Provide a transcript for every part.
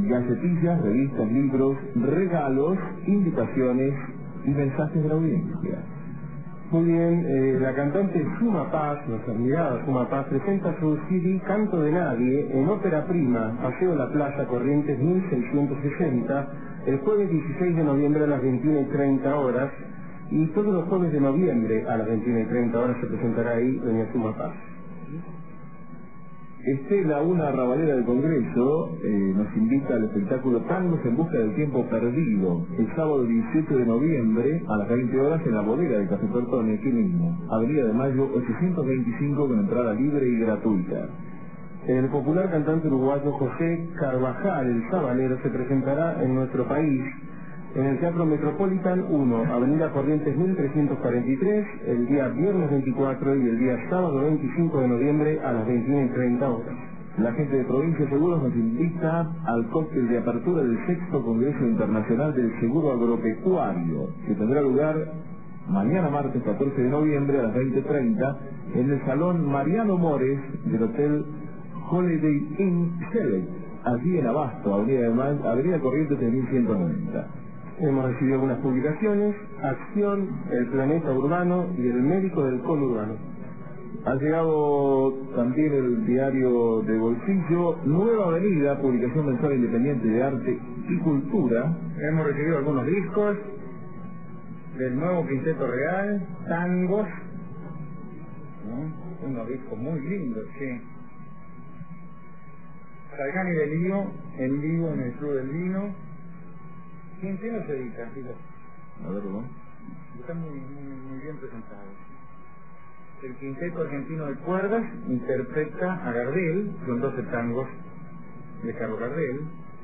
gacetillas, revistas, libros, regalos, invitaciones y mensajes de la audiencia. Muy bien, la cantante Suma Paz, nuestra admirada Suma Paz, presenta su CD Canto de Nadie en Ópera Prima, Paseo La Plaza, Corrientes 1660, el jueves 16 de noviembre a las 21:30 horas, y todos los jueves de noviembre a las 21:30 horas se presentará ahí doña Suma Paz. Estela, una arrabalera del Congreso, nos invita al espectáculo Tangos en Busca del Tiempo Perdido, el sábado 18 de noviembre a las 20 horas en la bodega de Café Tortoni, aquí mismo, Avenida de Mayo 825, con entrada libre y gratuita. El popular cantante uruguayo José Carvajal, el Sabanero, se presentará en nuestro país en el Teatro Metropolitan 1, Avenida Corrientes 1343, el día viernes 24 y el día sábado 25 de noviembre a las 21:30 horas. La gente de Provincia Seguros nos invita al cóctel de apertura del 6º Congreso Internacional del Seguro Agropecuario, que tendrá lugar mañana martes 14 de noviembre a las 20:30 en el Salón Mariano Mores del Hotel Holiday Inn Select, allí en Abasto, Avenida Corrientes 3190. Hemos recibido algunas publicaciones: Acción, El Planeta Urbano y El Médico del Conurbano. Ha llegado también el diario de bolsillo Nueva Avenida, publicación mensual independiente de arte y cultura. Hemos recibido algunos discos del nuevo Quinteto Real, tangos, ¿no? Unos discos muy lindos, sí. Salgani de Lío, en vivo en el Club del Vino. ¿Quién los edita, Filo? A ver, ¿no? Están muy bien presentados. El Quinteto Argentino de Cuerdas interpreta a Gardel, con 12 tangos de Carlos Gardel.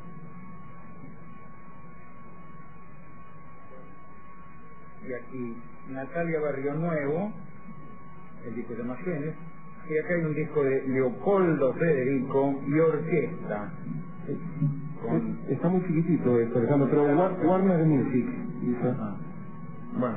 Y aquí Natalia Barrio Nuevo, el disco de Magenes. Y acá hay un disco de Leopoldo Federico y orquesta. Está muy chiquitito esto, Alejandro, pero Warner Music. Bueno.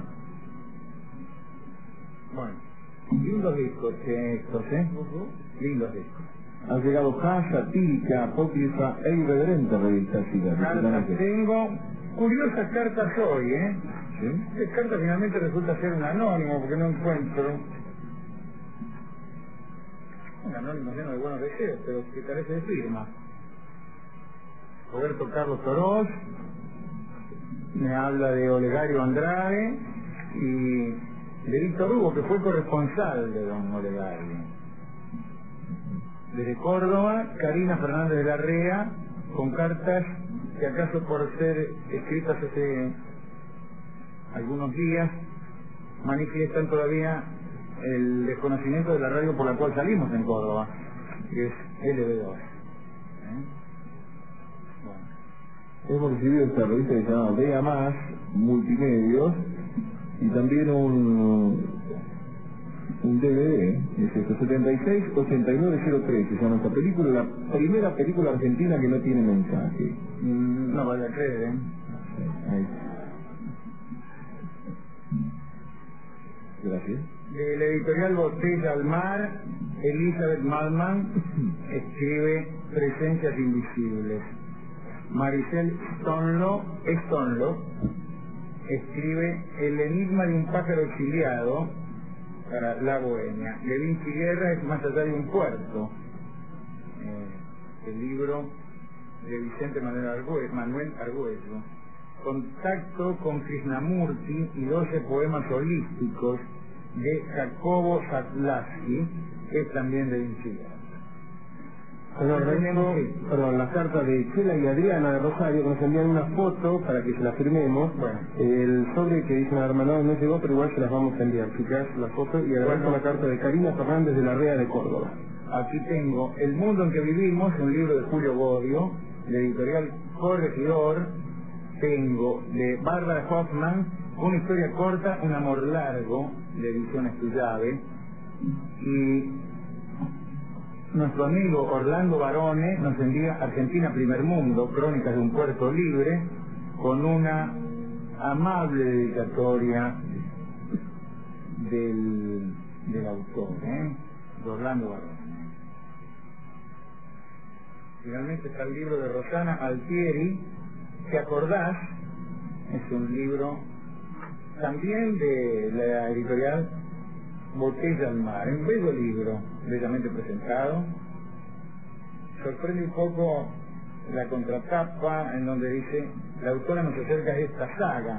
Lindos discos estos, Lindos discos. Ha llegado Casa, Típica, Apócrifa e Irreverente revista Cartas tengo, curiosas cartas hoy, ¿Sí? Esta carta finalmente resulta ser un anónimo porque no encuentro. Un anónimo lleno de buenos deseos, pero que carece de firma. Roberto Carlos Oroz me habla de Olegario Andrade y de Víctor Hugo, que fue corresponsal de don Olegario. Desde Córdoba, Karina Fernández de la Rea, con cartas que acaso por ser escritas hace algunos días manifiestan todavía el desconocimiento de la radio por la cual salimos en Córdoba, que es LB2. Hemos recibido esta revista que se llama Vea Más, Multimedios, y también un DVD, es esto, 76-8903, se llama esta película, la primera película argentina que no tiene mensaje. No vale a creer, Ahí. Gracias. De la editorial Botella al Mar, Elizabeth Malman escribe Presencias Invisibles. Maricel Stonlo escribe El enigma de un pájaro exiliado para La Bohemia. De Vinci Guerra es Más allá de un puerto, el libro de Vicente Manuel Argüello. Contacto con Krishnamurti y 12 poemas holísticos de Jacobo Zatlowski, que es también de Vinci Guerra. Las cartas de Chela y Adriana de Rosario, que nos envían una foto para que se la firmemos. Bueno. El sobre que dicen hermano no llegó, pero igual se las vamos a enviar. Chicas, la foto y además con la carta de Karina Fernández de la Rea de Córdoba. Aquí tengo El mundo en que vivimos, un libro de Julio Bodio, de editorial Corregidor. Tengo de Bárbara Hoffman, Una historia corta, un amor largo, de Ediciones Tuyave. Y nuestro amigo Orlando Barone nos envía Argentina Primer Mundo, Crónicas de un Puerto Libre, con una amable dedicatoria del autor, de Orlando Barone. Finalmente está el libro de Rosana Altieri, ¿te acordás? Es un libro también de la editorial Botella al Mar, un bello libro, bellamente presentado. Sorprende un poco la contratapa en donde dice: la autora nos acerca de esta saga.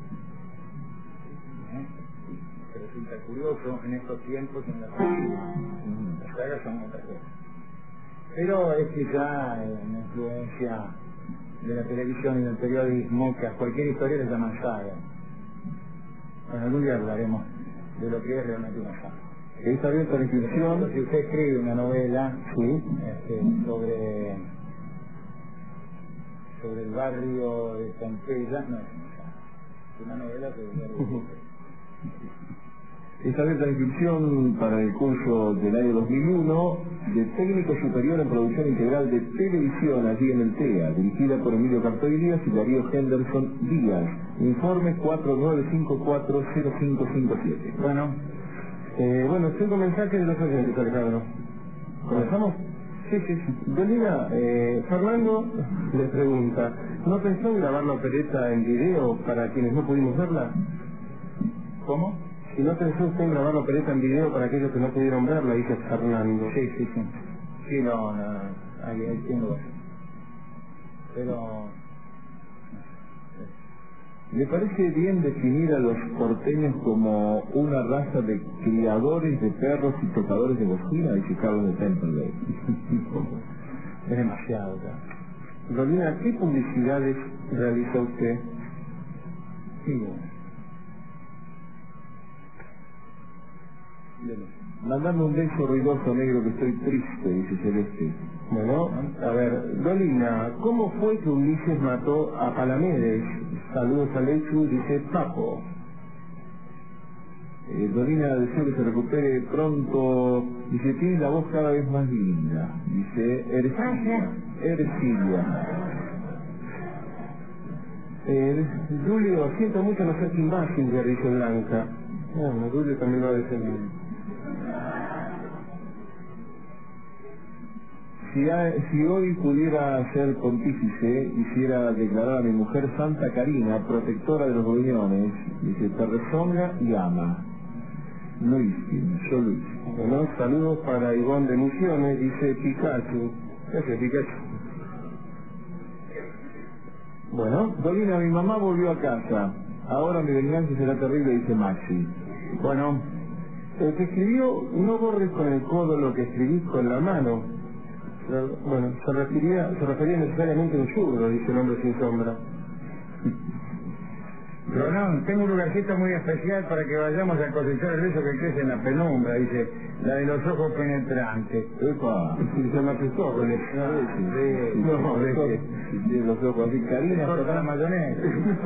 Resulta curioso en estos tiempos en las sagas son otras cosas. Pero es quizá una influencia de la televisión y del periodismo, que a cualquier historia le llaman saga. Bueno, algún día hablaremos de lo que es realmente una saga. Está abierta la inscripción. Si usted escribe una novela sobre el barrio de Campella, no es una saga. Es una novela sobre el barrio de Está abierta la inscripción para el curso del año 2001 de Técnico Superior en Producción Integral de Televisión, allí en el TEA, dirigida por Emilio Cartoy Díaz y Darío Henderson Díaz. Informe 49540557. Bueno, 5 mensajes de los oyentes, Alejandro. ¿Comenzamos? Sí. Dolina, Fernando le pregunta, ¿no pensó en grabar la opereta en video para quienes no pudimos verla? ¿Cómo? ¿Y no pensó usted en grabar la opereta en video para aquellos que no pudieron verla? Dice Fernando. Sí. Sí, no, ahí tengo. Pero... ¿Le parece bien definir a los porteños como una raza de criadores de perros y tocadores de bocina? Dice Carlos de Temple. Es demasiado, ¿verdad? Dolina, ¿qué publicidades realiza usted? Sí, Mandame un beso ruidoso, negro, que estoy triste, dice Celeste. Bueno, a ver, Dolina, ¿cómo fue que Ulises mató a Palamedes? Saludos a Lechu, dice Papo. Dolina, deseo que se recupere pronto. Dice, tiene la voz cada vez más linda. Dice, Ercilia. Julio, siento mucho no ser Kim Basinger, dice Blanca. Bueno, Julio también lo ha defendido. Si hoy pudiera ser pontífice, quisiera declarar a mi mujer Santa Carina, protectora de los gruñones. Dice, te rezonga y ama. Luis. Bueno, saludos para Ivonne de Misiones, dice Pikachu. Gracias, Pikachu. Bueno, Dolina, mi mamá volvió a casa. Ahora mi venganza será terrible, dice Maxi. Bueno, el que escribió, no borres con el codo lo que escribís con la mano. Bueno, se refería necesariamente a un zurdo, dice el hombre sin sombra. Ronón, tengo un lugarcito muy especial para que vayamos a cosechar el beso que crece en la penumbra, dice, la de los ojos penetrantes. ¡Epa! Se llama Cristóbal. Tiene los ojos así. Karina corta la mayonesa.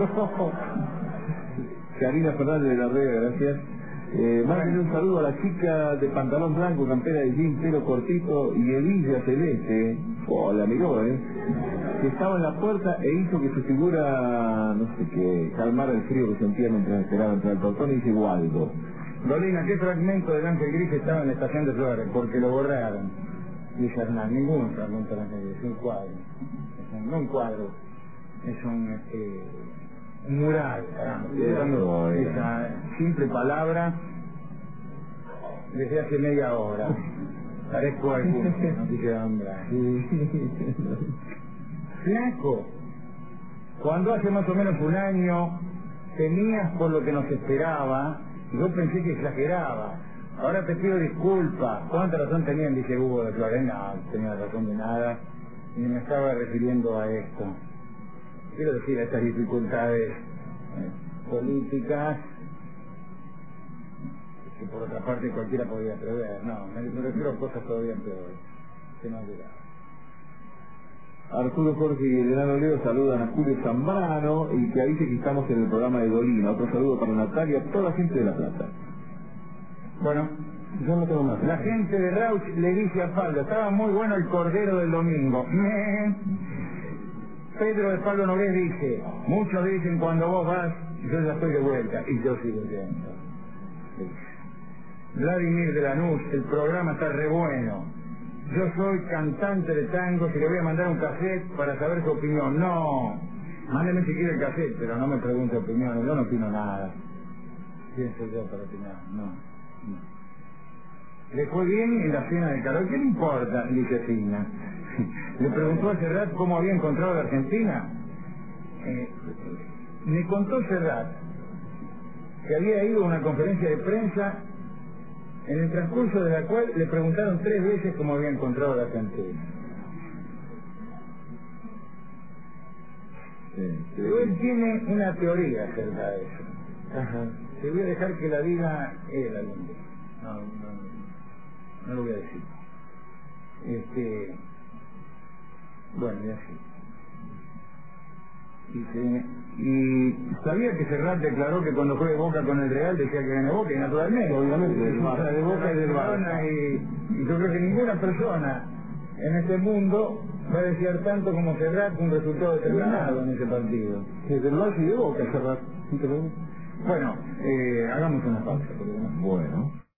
Karina Fernández de la Vega, gracias. Mándenle un saludo a la chica de pantalón blanco, campera de jean, pelo cortito y hebilla celeste. La miró, que estaba en la puerta e hizo que su figura, no sé qué, calmara el frío que sentía mientras esperaba entrar al portón, y dice Waldo. Dolina, ¿qué fragmento del Ángel Gris estaba en la estación de Flores? Porque lo borraron. Dice Hernán, ningún fragmento del Ángel Gris, es un cuadro. No un cuadro, es un mural, caramba. Esa simple palabra desde hace media hora. Parezco alguno, no dice hombre. Flaco, cuando hace más o menos un año temías por lo que nos esperaba, yo pensé que exageraba. Ahora te pido disculpas. ¿Cuánta razón tenían? Dice Hugo de Flores. No tenía razón de nada. Y me estaba refiriendo a esto. Quiero decir, a estas dificultades políticas que por otra parte cualquiera podría prever. No, me refiero a cosas todavía peores que no han llegado. Arturo Jorge y Elena Leo saludan a Julio Zambrano y que avise que estamos en el programa de Dolina. Otro saludo para Natalia, toda la gente de La Plata. Bueno, yo no tengo más. La gente de Rauch le dice a Faldo, estaba muy bueno el cordero del domingo. Pedro de Pablo Nogués dice, muchos dicen cuando vos vas, yo ya estoy de vuelta, y yo sigo yendo. Vladimir de Lanús, el programa está re bueno. yo soy cantante de tango, si le voy a mandar un cassette para saber su opinión. No, mándeme si quiere el cassette, pero no me pregunte opiniones, yo no opino nada. ¿Quién soy yo para opinar? No. ¿Le fue bien en la cena de Carol? ¿Qué le importa? Dice Fina. Le preguntó a Serrat cómo había encontrado la Argentina. Me contó Serrat que había ido a una conferencia de prensa en el transcurso de la cual le preguntaron 3 veces cómo había encontrado la Argentina. Pero él tiene una teoría acerca de eso. Ajá. Te voy a dejar que la diga él algún día. No lo voy a decir. Bueno, ya sí. Dice, y sabía que Serrat declaró que cuando fue de Boca con el Real decía que gane Boca, y naturalmente, obviamente, de Boca y del Barça. Y yo creo que ninguna persona en este mundo va a desear tanto como Serrat un resultado determinado en ese partido. Desde el Barça y de Boca, Serrat. Bueno, hagamos una pausa. Bueno.